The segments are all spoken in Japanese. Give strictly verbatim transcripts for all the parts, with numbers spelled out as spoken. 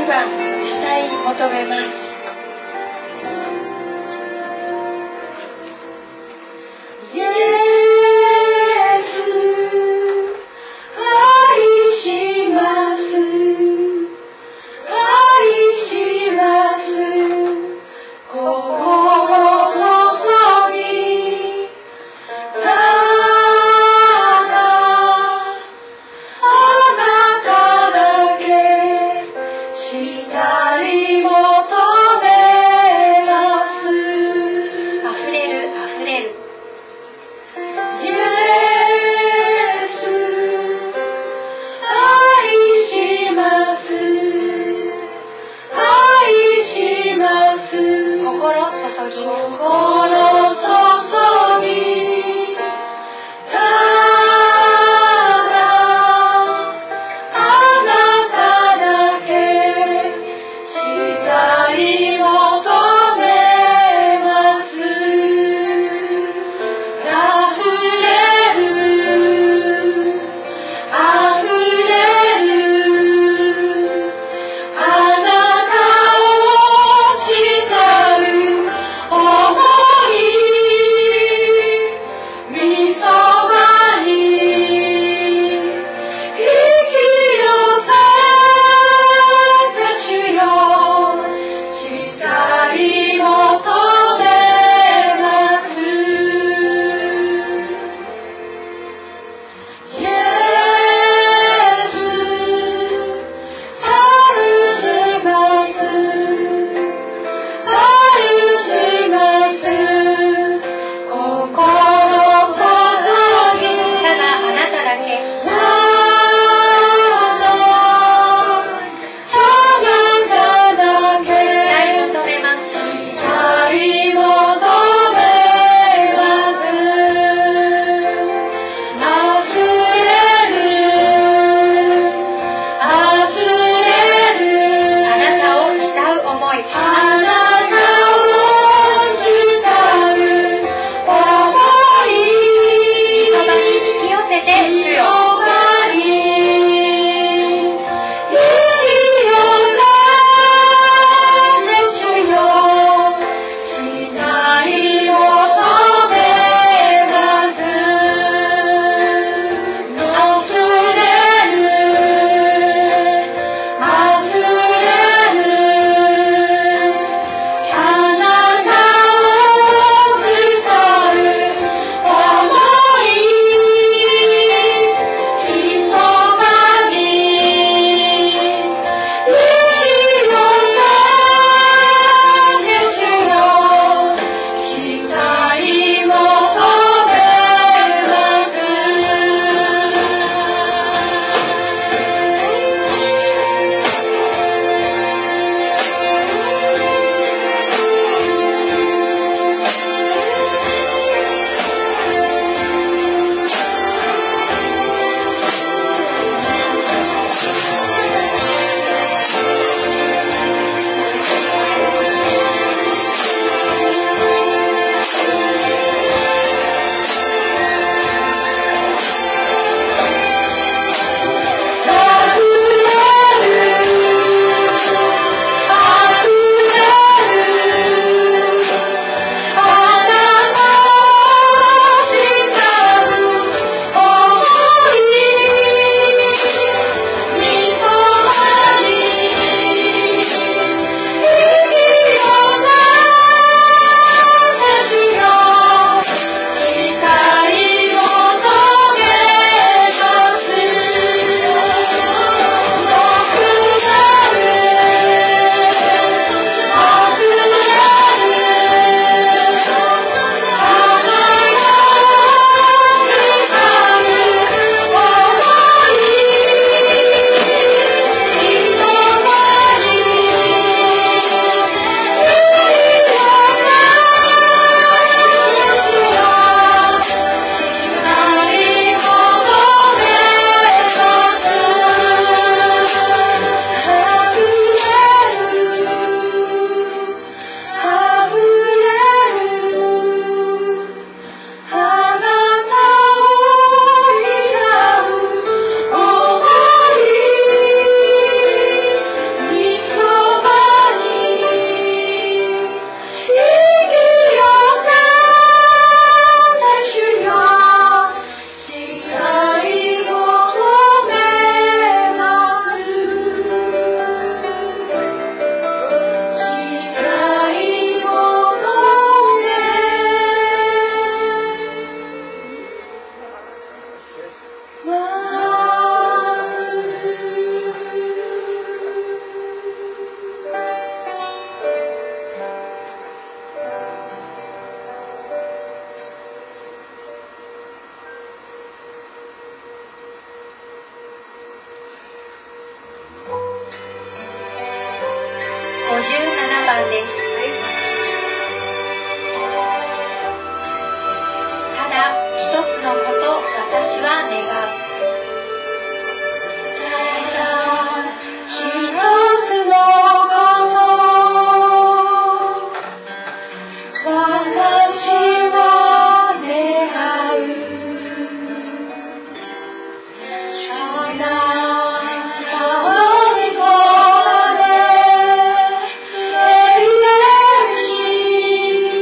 ば慕い求めます。 Oh 番です。ただ一つのこと、私は願う。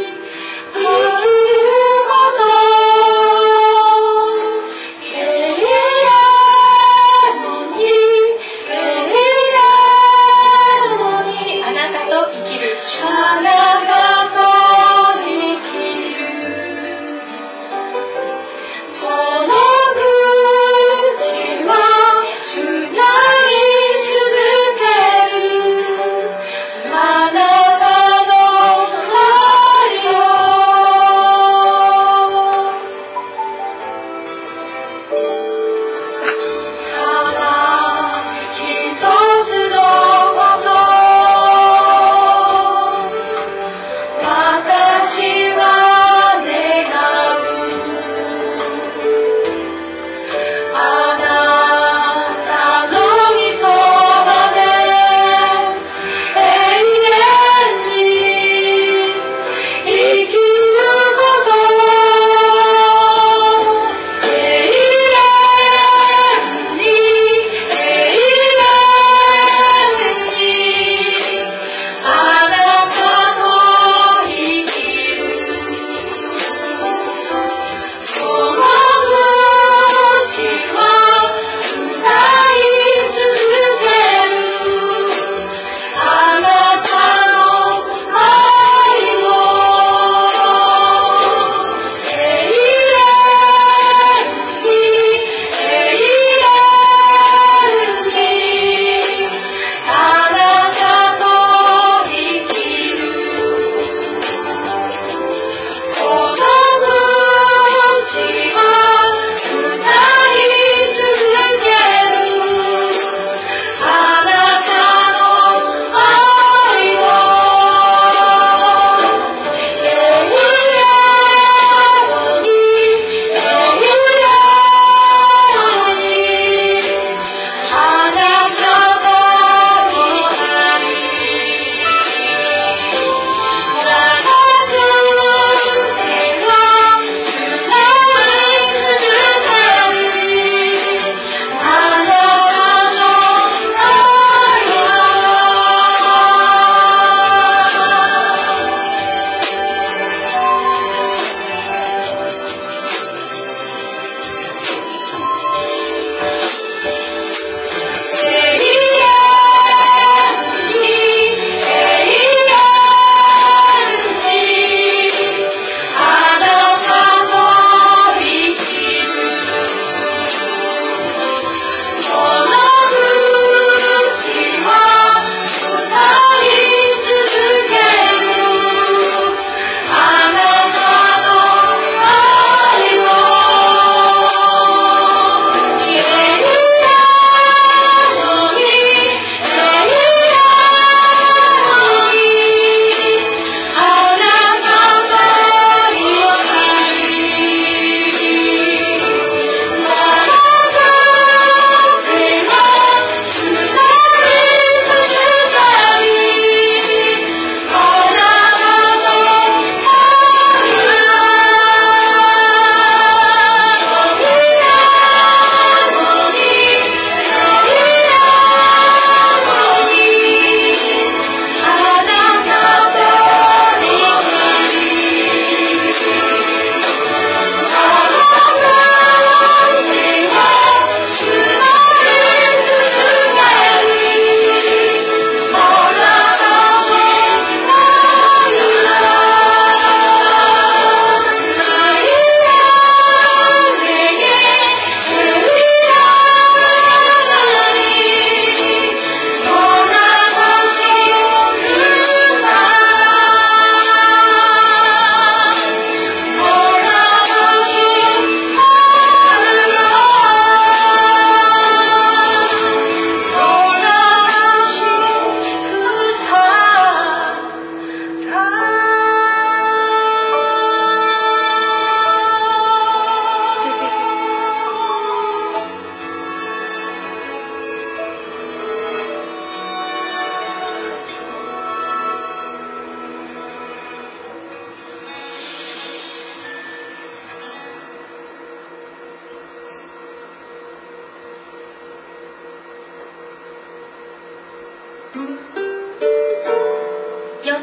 Yeah.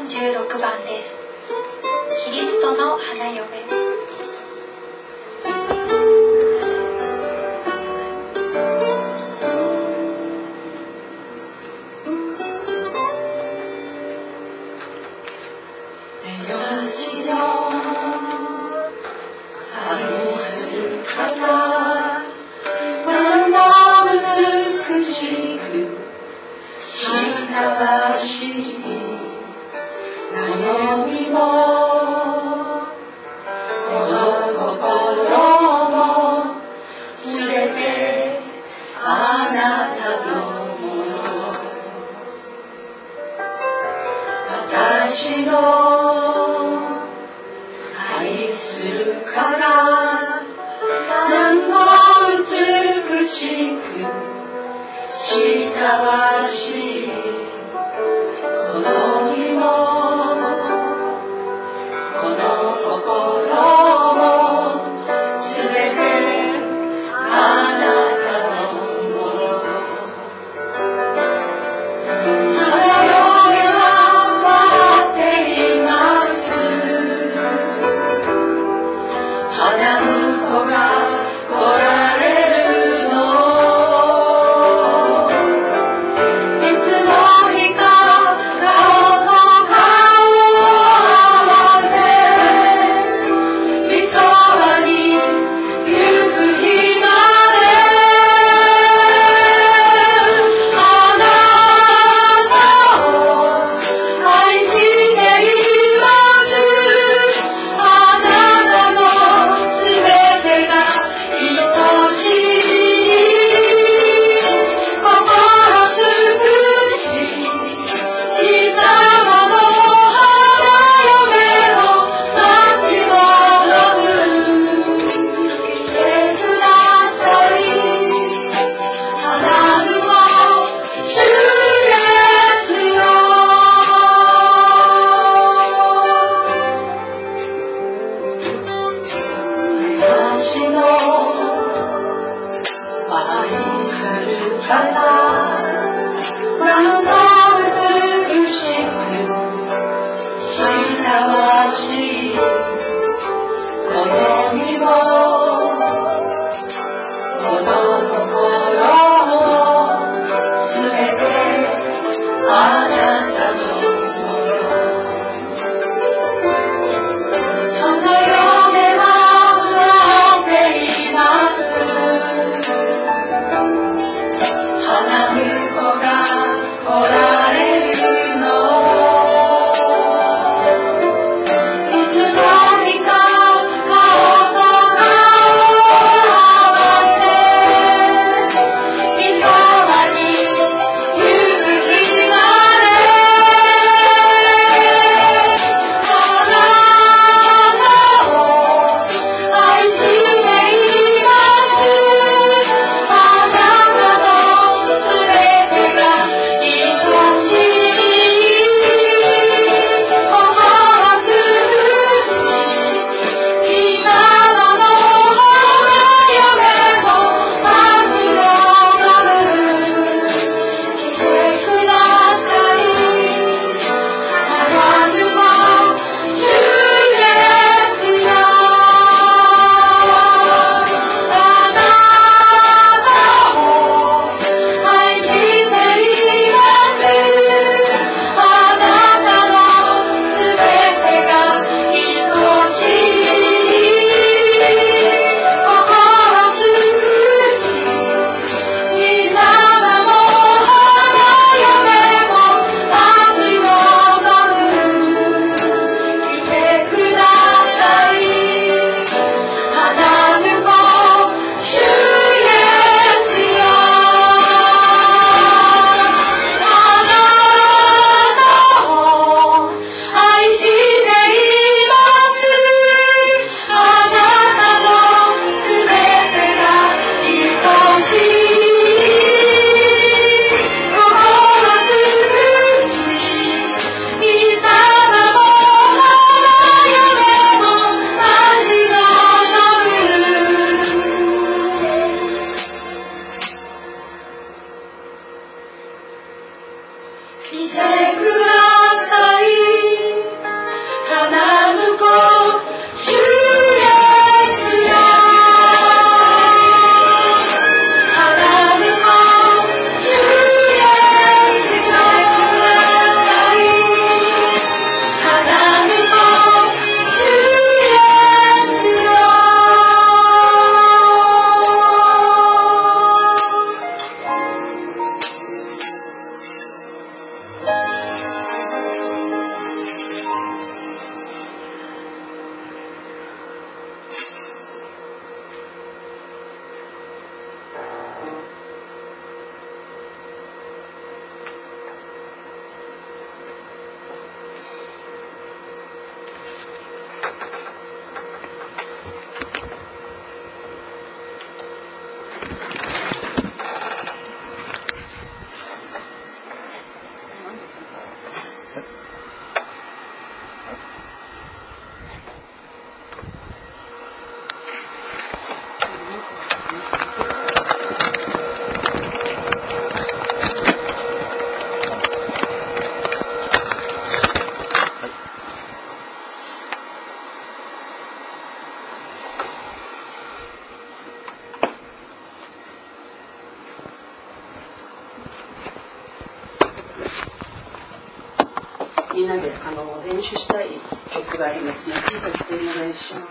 んじゅうろくばんです。キリストの花嫁。 私の愛する方、何も美しく親しい悩みもこの心もすべてあなたのもの。私の愛するから何も美しく親しいこの身もこの心もすべてあなたのもの。花嫁は待っています。花婿が来られるの。 みんなであの練習したい曲がありますね。小さくお願いします。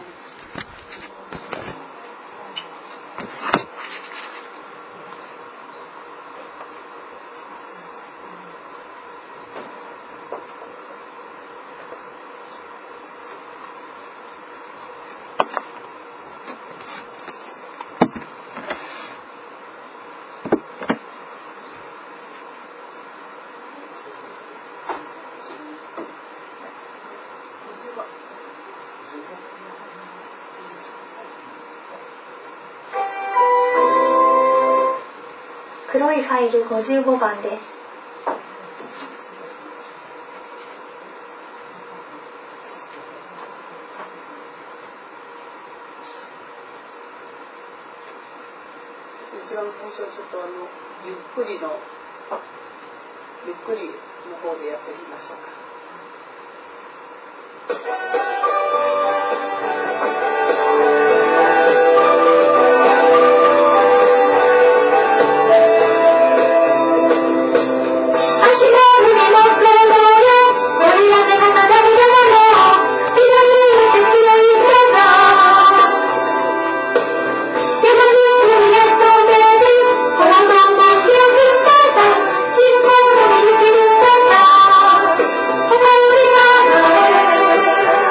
黒いファイルごじゅうごばんです。 一番最初はちょっとあのゆっくりのゆっくりの方でやってみましょうか。 「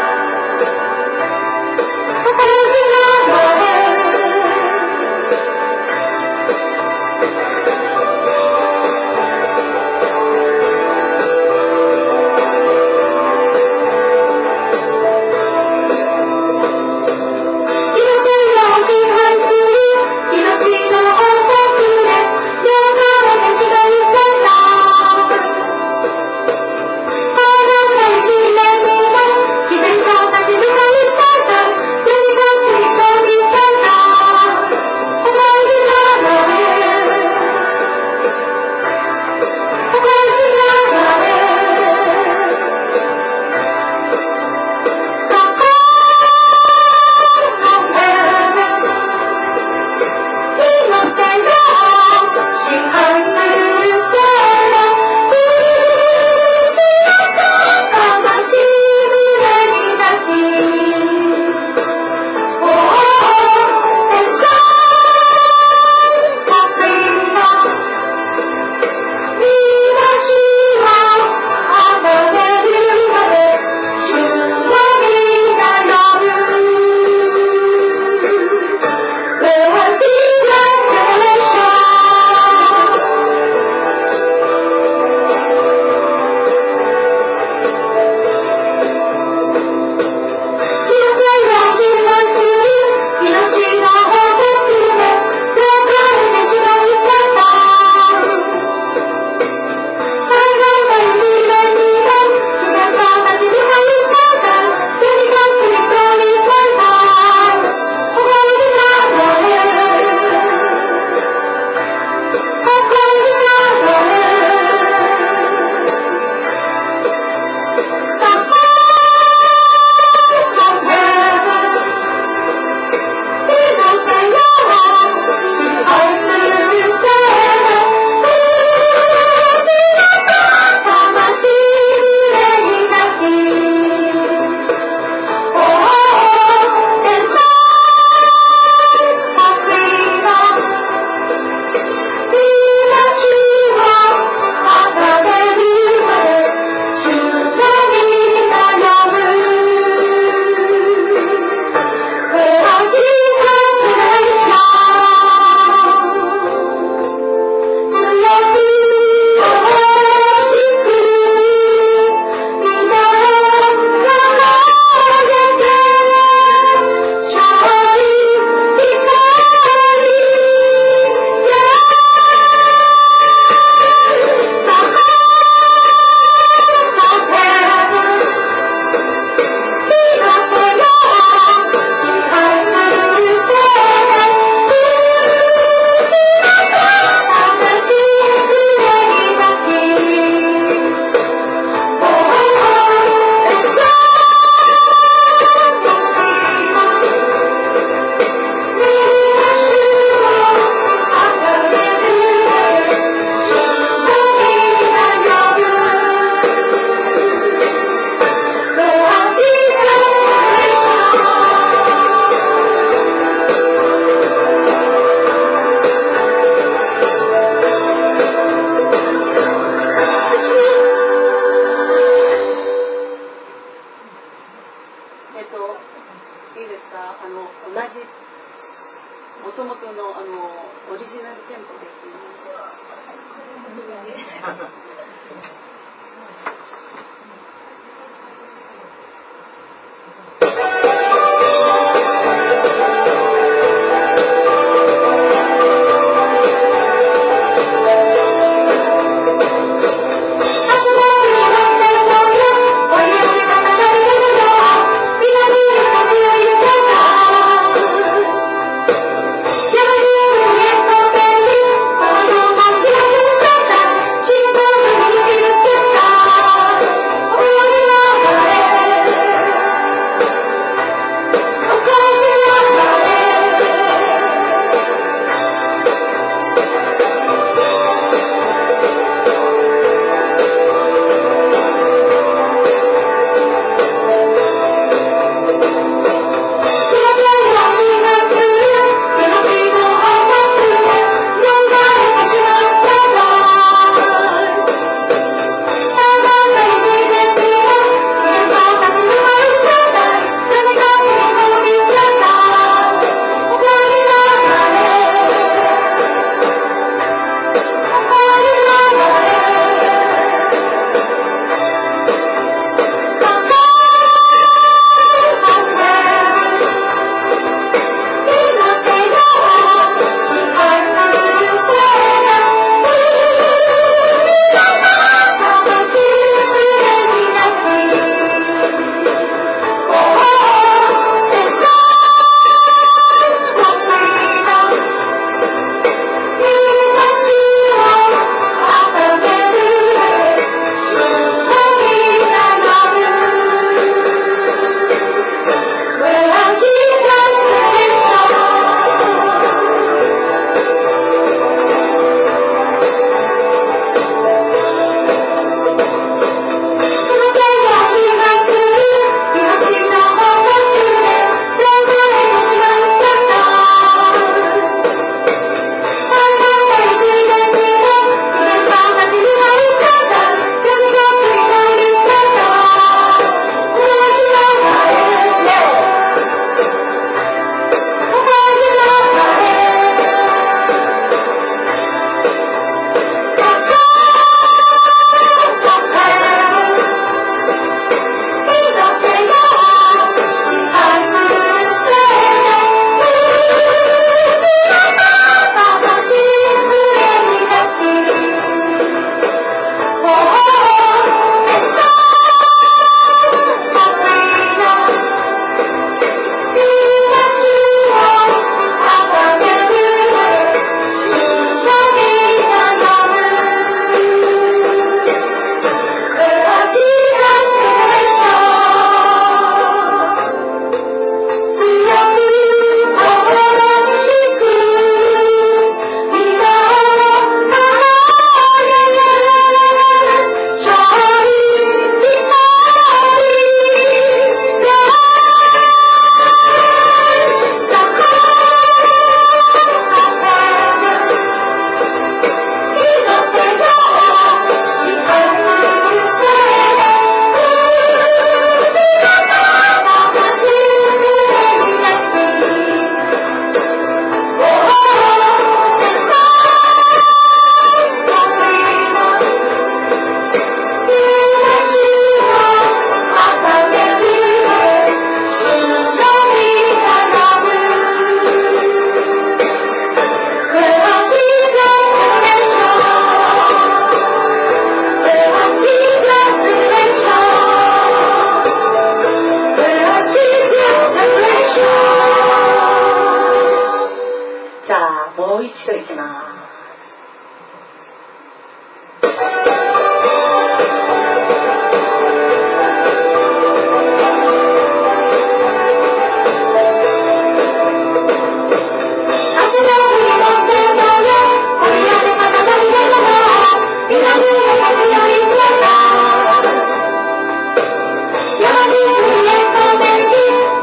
のあのオリジナルテンポでやってみます。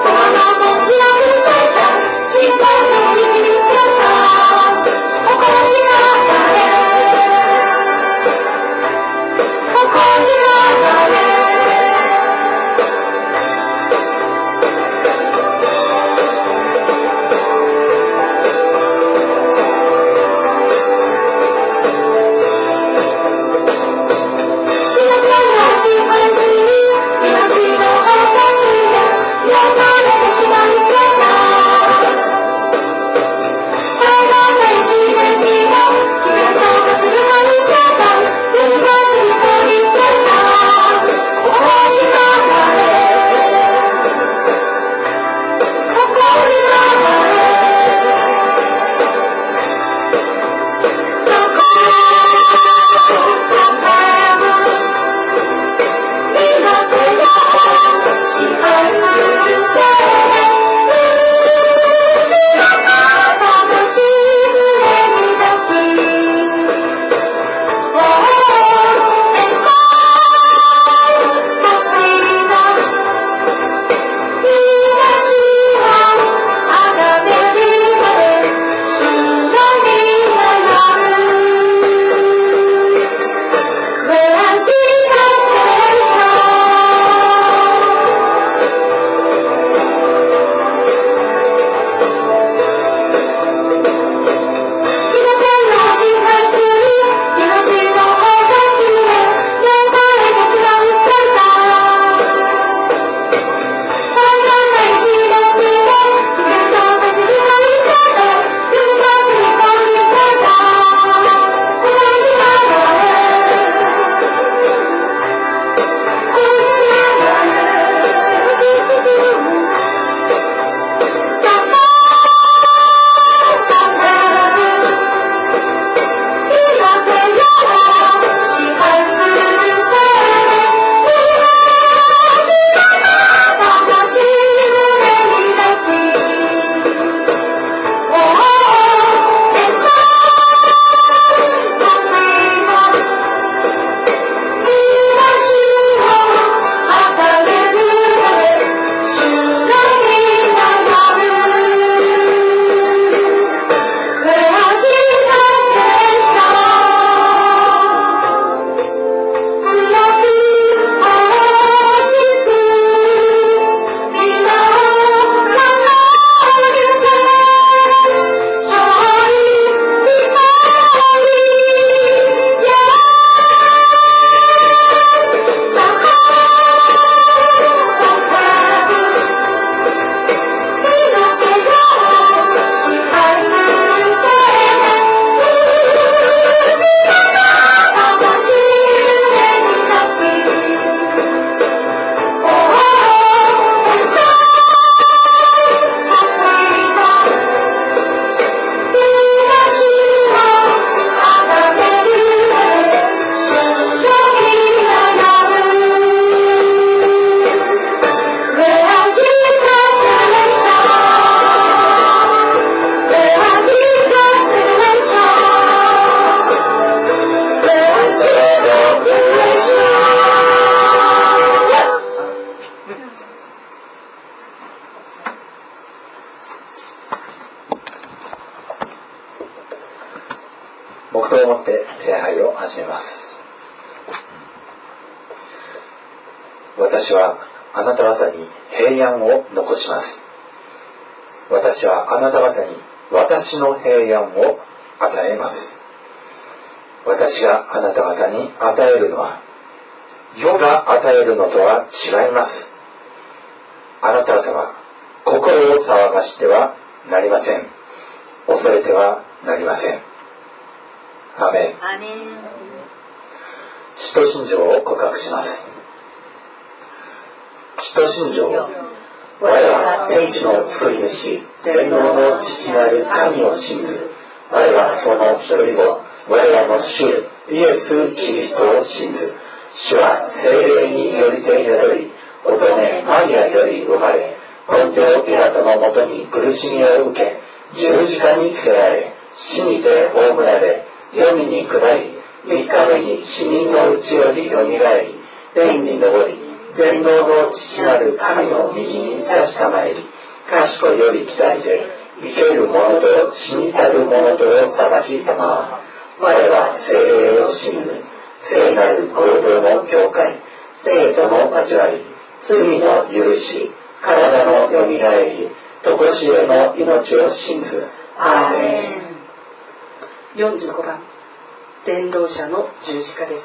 心私はあなた方に平安を残します。私はあなた方に私の平安を与えます。私があなた方に与えるのは、世が与えるのとは違います。あなた方は心を騒がしてはなりません。恐れてはなりません。アメン。 アメン。 使徒信条を告白します。使徒信条。我らは天地の作り主、全能の父なる神を信ず。我らはその一人子、我らの主イエス・キリストを信ず。主は聖霊によりて宿り、乙女マリアより生まれ、ポンテオピラトのもとに苦しみを受け、十字架につけられ、死にて葬られ、黄泉に下り、三日目に死人のうちよりよみがえり、天に昇り、全能の父なる神の右に立ちたまえり、賢より来たりで、生ける者と死にたる者とを裁きたまわ。我は聖霊を信ず、聖なる合同の教会、生徒の交わり、罪の許し、体のよみがえり、とこしえの命を信ず。アーメン。 よんじゅうごばん、伝道者の十字架です。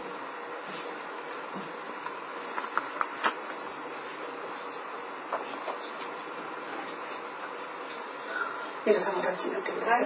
皆さんお立ちになってください。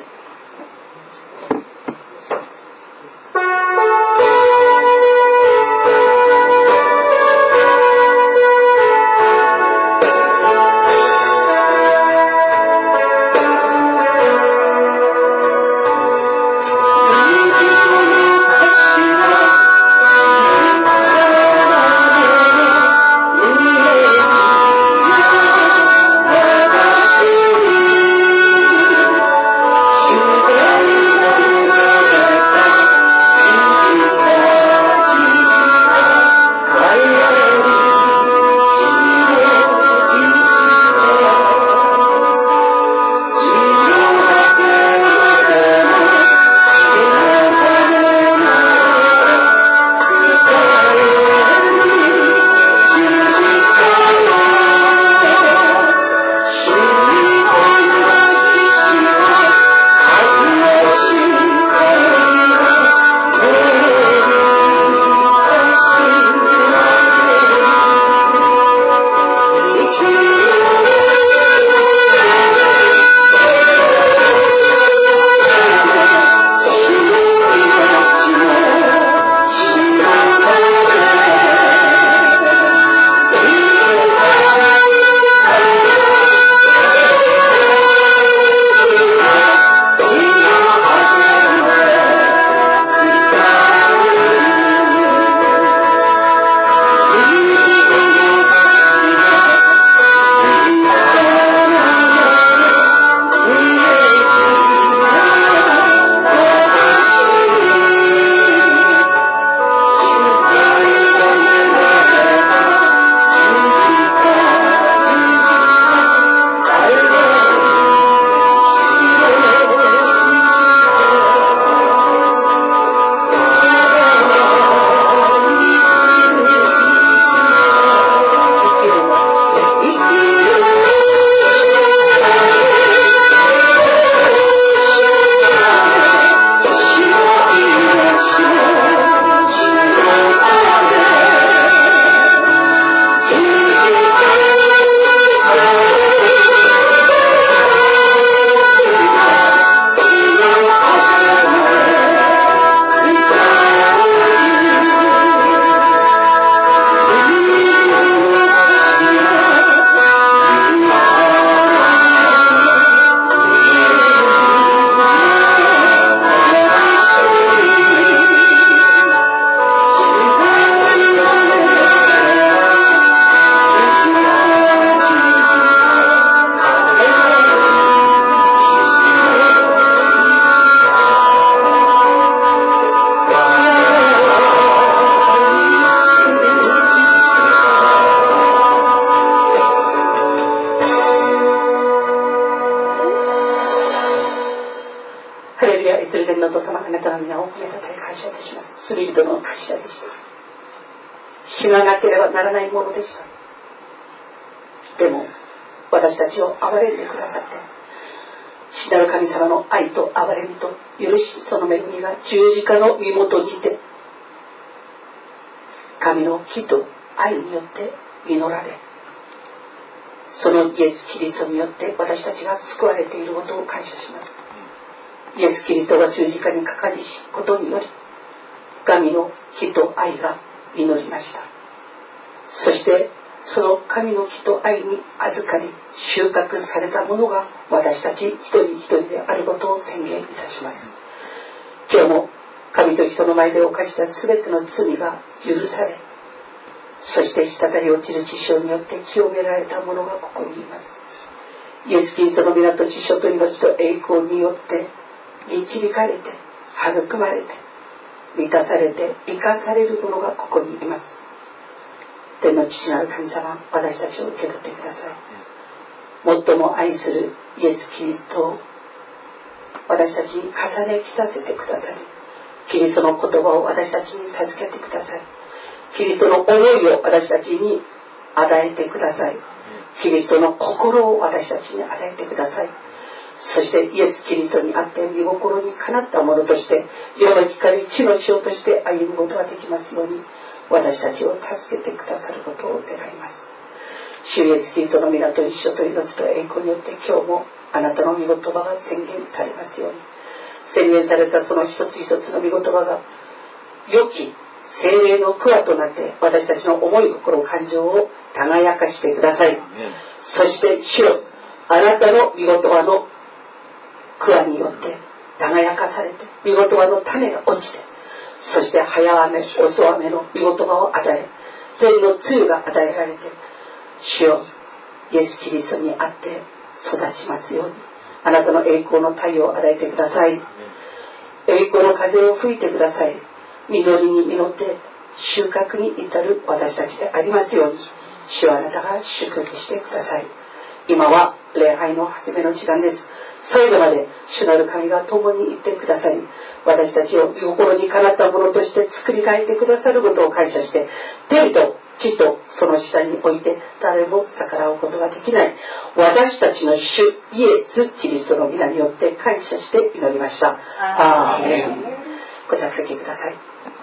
死ななければならないものでした。でも私たちを憐れんでくださって、父なる神様の愛と憐れみと許し、その恵みが十字架の身元にて神の義と愛によって実られ、そのイエス・キリストによって私たちが救われていることを感謝します。イエス・キリストが十字架にかかりしことにより、神の義と愛が実りました。そしてその神の義と愛に預かり収穫されたものが私たち一人一人であることを宣言いたします。今日も神と人の前で犯したすべての罪が許され、そして滴り落ちる血潮によって清められた者がここにいます。イエス・キリストの皆と血潮と命と栄光によって導かれて育まれて満たされて生かされる者がここにいます。天の父なる神様、私たちを受け取ってください。最も愛するイエス・キリストを私たちに重ね着させてくださり、キリストの言葉を私たちに授けてください。キリストの思いを私たちに与えてください。キリストの心を私たちに与えてください。そしてイエス・キリストにあって御心にかなったものとして、世の光、地の塩として歩むことができますように、私たちを助けてくださることを願います。主イエス・キリストの皆と一緒と命と栄光によって今日もあなたの御言葉が宣言されますように、宣言されたその一つ一つの御言葉が良き聖霊の桑となって私たちの思い心感情を輝かしてください。そして主よ、あなたの御言葉の桑によって輝かされて、御言葉の種が落ちて、そして早雨遅雨の御言葉を与え、天の露が与えられて、主よ、イエス・キリストにあって育ちますように、あなたの栄光の太陽を与えてください。栄光の風を吹いてください。実りに実って収穫に至る私たちでありますように、主はあなたが祝福してください。今は礼拝の始めの時間です。最後まで主なる神が共にいてくださり、私たちを心にかなったものとして作り変えてくださることを感謝して、天と地とその下において誰も逆らうことができない私たちの主イエス・キリストの皆によって感謝して祈りました。アーメン。ご着席ください。